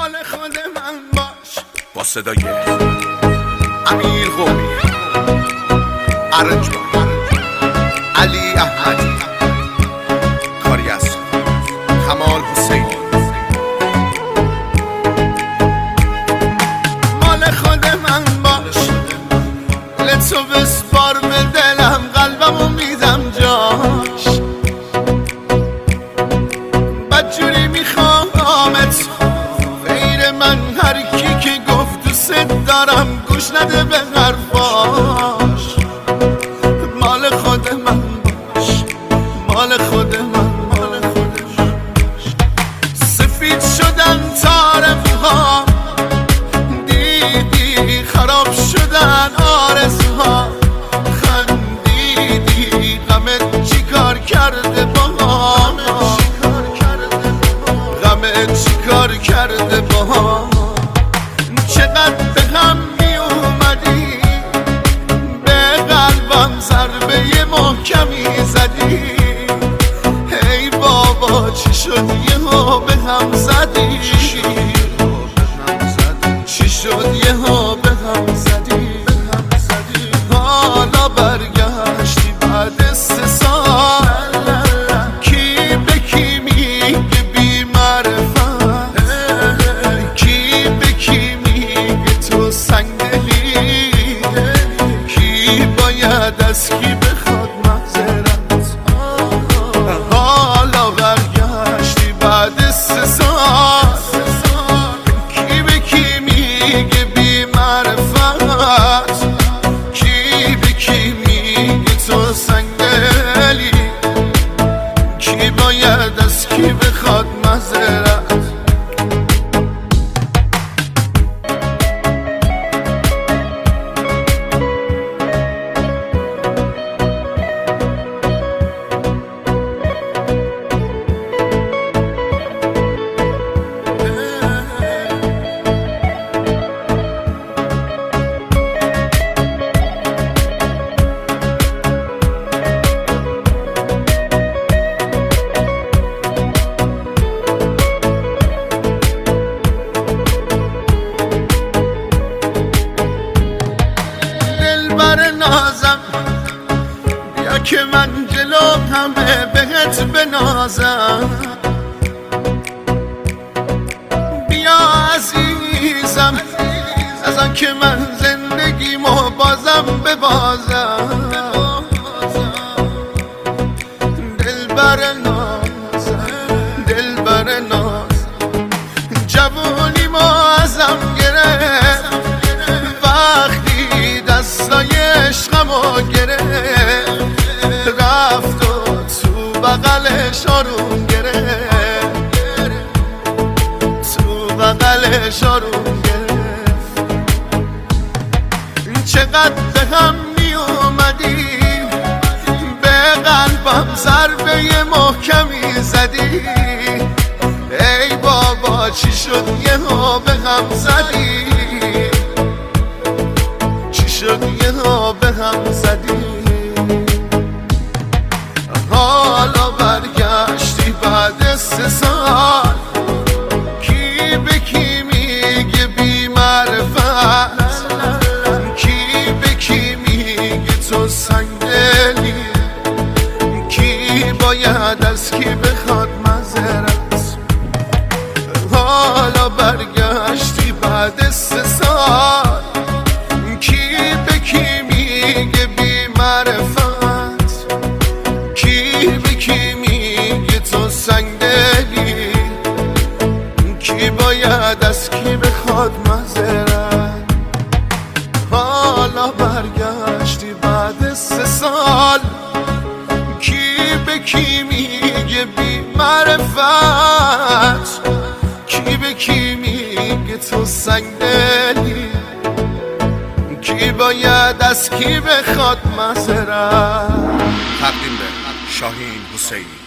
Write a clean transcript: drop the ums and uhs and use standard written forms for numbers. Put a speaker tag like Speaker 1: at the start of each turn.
Speaker 1: مال خود من باش. با صدای امیر قومی، ارنجبان، علی احمدی، کاری از کمال حسینی. مال خود من باش، لطفو بسپار به دلم، قلبمو میدم جاش. بدجوری میخوامت غیر من، هر کی که گفت دوست دارم گوش نده به حرفاش. مال خود من باش، مال خود من، مال خود من. سفید شدن طارم‌ها، دیدی خراب شدن آرزوها. خندیدی غمت چی کار کرده باها، غمت چی کار کرده باها. چقدر به هم می اومدی، به قلبم ضربه محکمی زدی. ای بابا چی شد یهو به هم زدی، چی شد یهو به هم زدی. حالا برگشتی بعد 3 سال، کی به کی میگه بی معرفت، کی به کی میگه تو سنگدلی، کی باید از کی بخواد معذرت. حالا برگشتی بعد 3 سال، کی به کی میگه بی معرفت، کی به کی میگه تو سنگدلی، کی باید از کی بخواد معذرت. نازم بیا که من جلو همه بهت بنازم. بیا عزیزم از آن که من زندگیمو بازم ببازم. دلبر نازم، دلبر نازم، جوونیمو ازم گرفت وقتی دستای عشقمو گرفت. رفت و تو بغلش آروم گرفت، تو بغلش آروم گرفت. چقدر به هم می اومدی، به قلبم ضربه محکمی زدی. ای بابا چی شد یهو به هم زدی، چی شد یهو به هم زدی. حالا برگشتی بعد 3 سال، کی به کی میگه بی معرفت، کی به کی میگه تو سنگدلی، کی باید از کی بخواد معذرت. حالا برگشتی بعد 3 سال، کی به کی میگه بی معرفت، کی به کی میگه تو سنگدلی، کی باید از کی بخواد معذرت. حالا برگشتی بعد 3 سال، کی به کی میگه بی معرفت، کی به کی میگه تو سنگدلی، کی باید از کی بخواد معذرت. تقدیم به شاهین حسینی.